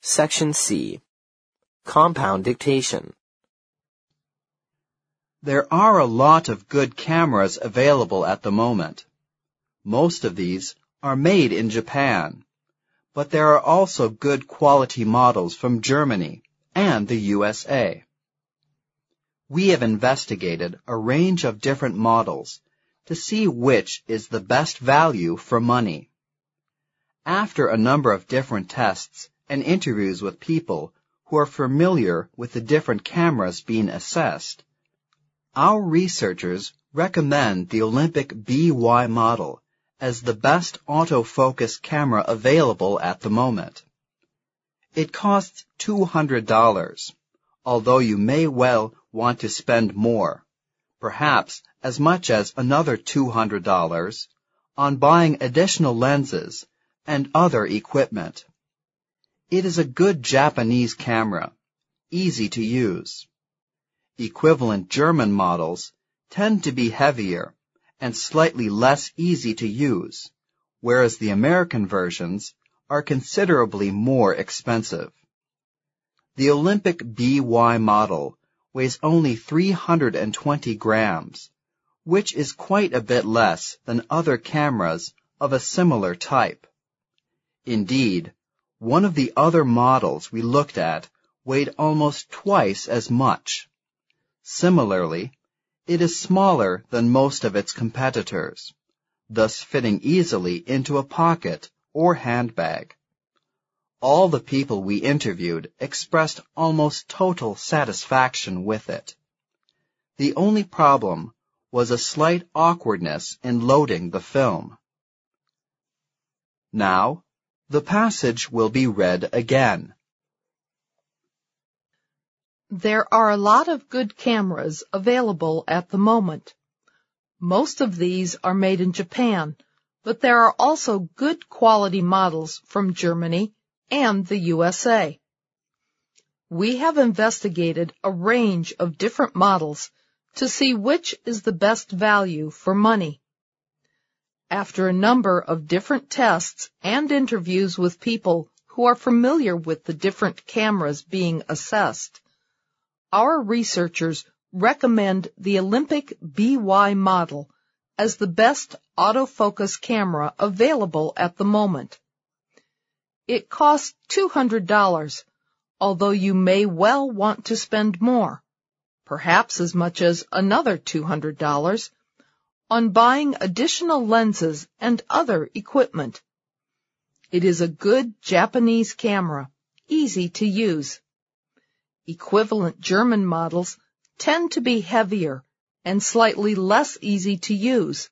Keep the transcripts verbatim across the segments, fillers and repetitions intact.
Section C. Compound dictation. There are a lot of good cameras available at the moment. Most of these are made in Japan, but there are also good quality models from Germany and the U S A. We have investigated a range of different models to see which is the best value for money. After a number of different tests and interviews with people who are familiar with the different cameras being assessed, our researchers recommend the Olympic B Y model as the best autofocus camera available at the moment. It costs two hundred dollars, although you may well want to spend more, perhaps as much as another two hundred dollars, on buying additional lenses and other equipment. It is a good Japanese camera, easy to use. Equivalent German models tend to be heavier and slightly less easy to use, whereas the American versions are considerably more expensive. The Olympic B Y model weighs only three hundred twenty grams, which is quite a bit less than other cameras of a similar type. Indeed, one of the other models we looked at weighed almost twice as much. Similarly, it is smaller than most of its competitors, thus fitting easily into a pocket or handbag. All the people we interviewed expressed almost total satisfaction with it. The only problem was a slight awkwardness in loading the film. Now, the passage will be read again. There are a lot of good cameras available at the moment. Most of these are made in Japan, but there are also good quality models from Germany and the U S A. We have investigated a range of different models to see which is the best value for money. After a number of different tests and interviews with people who are familiar with the different cameras being assessed, our researchers recommend the Olympic B Y model as the best autofocus camera available at the moment. It costs two hundred dollars, although you may well want to spend more, perhaps as much as another two hundred dollars, on buying additional lenses and other equipment. It is a good Japanese camera, easy to use. Equivalent German models tend to be heavier and slightly less easy to use.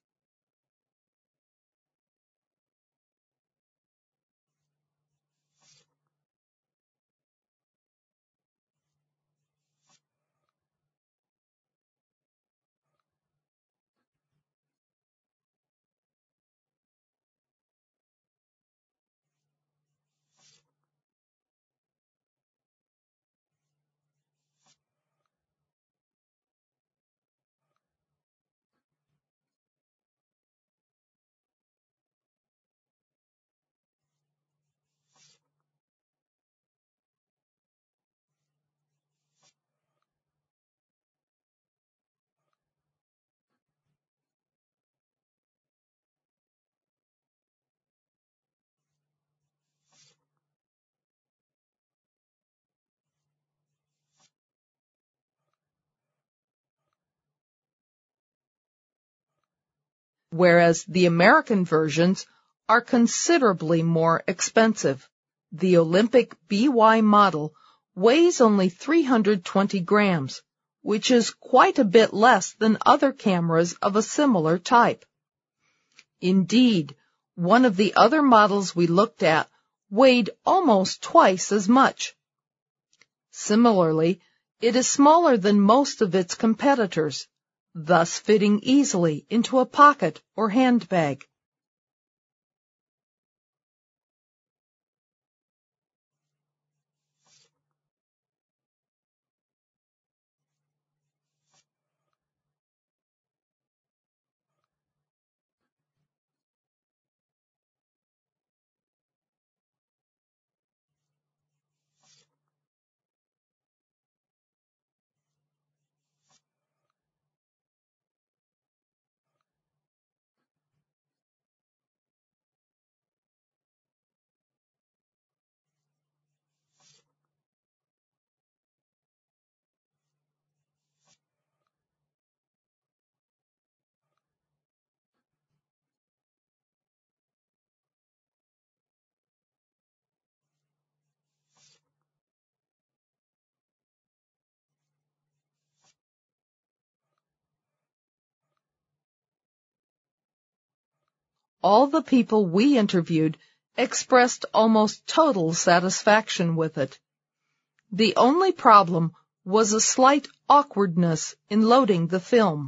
Whereas the American versions are considerably more expensive. The Olympic B Y model weighs only three hundred twenty grams, which is quite a bit less than other cameras of a similar type. Indeed, one of the other models we looked at weighed almost twice as much. Similarly, it is smaller than most of its competitors, thus fitting easily into a pocket or handbag. all the people we interviewed expressed almost total satisfaction with it. The only problem was a slight awkwardness in loading the film.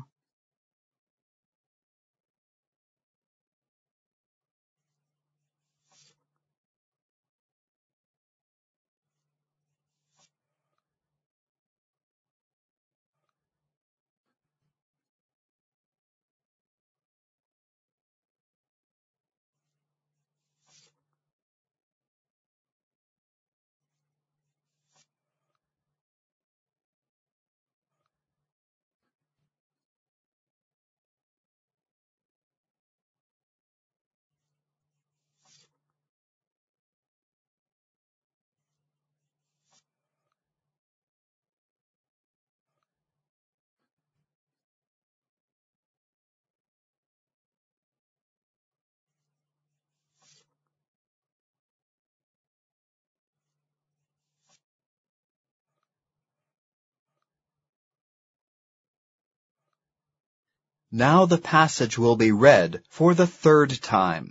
Now the passage will be read for the third time.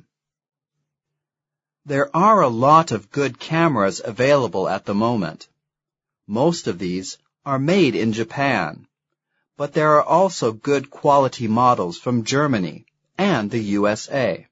There are a lot of good cameras available at the moment. Most of these are made in Japan, but there are also good quality models from Germany and the U S A.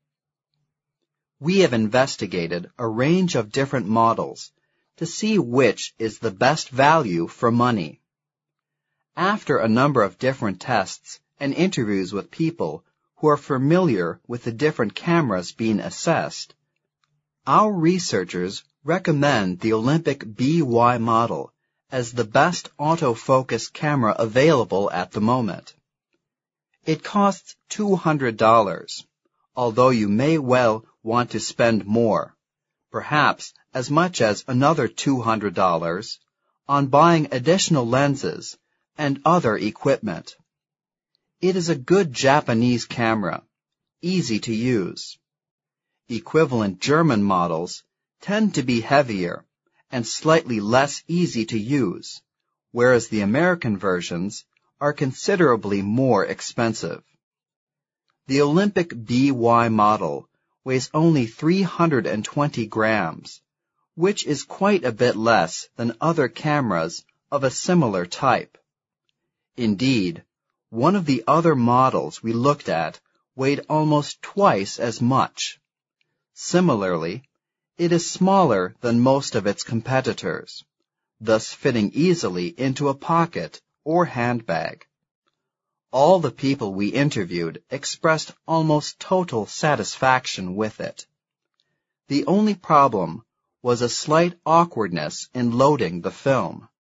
We have investigated a range of different models to see which is the best value for money. After a number of different tests and interviews with people who are familiar with the different cameras being assessed, our researchers recommend the Olympic B Y model as the best autofocus camera available at the moment. It costs two hundred dollars, although you may well want to spend more, perhaps as much as another two hundred dollars, on buying additional lenses and other equipment. It is a good Japanese camera, easy to use. Equivalent German models tend to be heavier and slightly less easy to use, whereas the American versions are considerably more expensive. The Olympic B Y model weighs only three hundred twenty grams, which is quite a bit less than other cameras of a similar type. Indeed, one of the other models we looked at weighed almost twice as much. Similarly, it is smaller than most of its competitors, thus fitting easily into a pocket or handbag. All the people we interviewed expressed almost total satisfaction with it. The only problem was a slight awkwardness in loading the film.